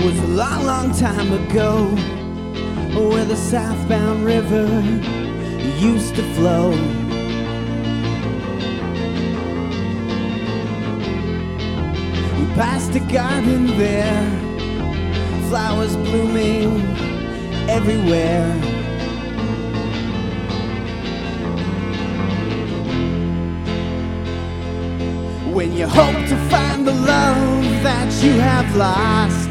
was a long, long time ago, where the southbound river used to flow. We passed a garden there, flowers blooming everywhere. When you hope to find the love that you have lost,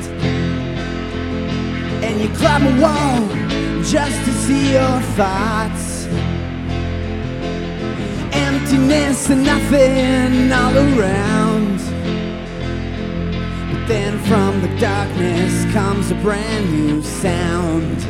and you climb a wall just to see your thoughts, emptiness and nothing all around. But then from the darkness comes a brand new sound.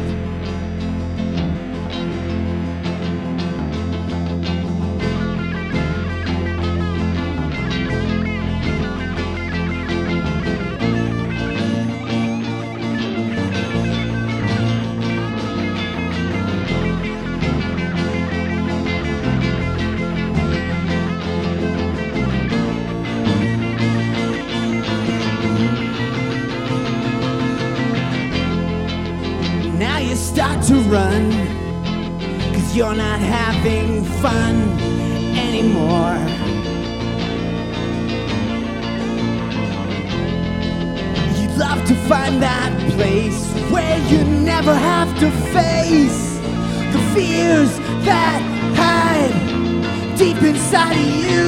Now you start to run, 'cause you're not having fun anymore. You'd love to find that place where you never have to face the fears that hide deep inside of you.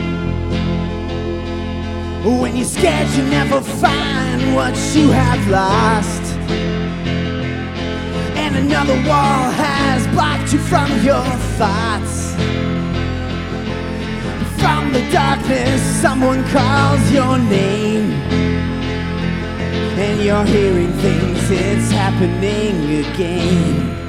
When you're scared you never find what you have lost, another wall has blocked you from your thoughts. From the darkness someone calls your name, and you're hearing things, it's happening again.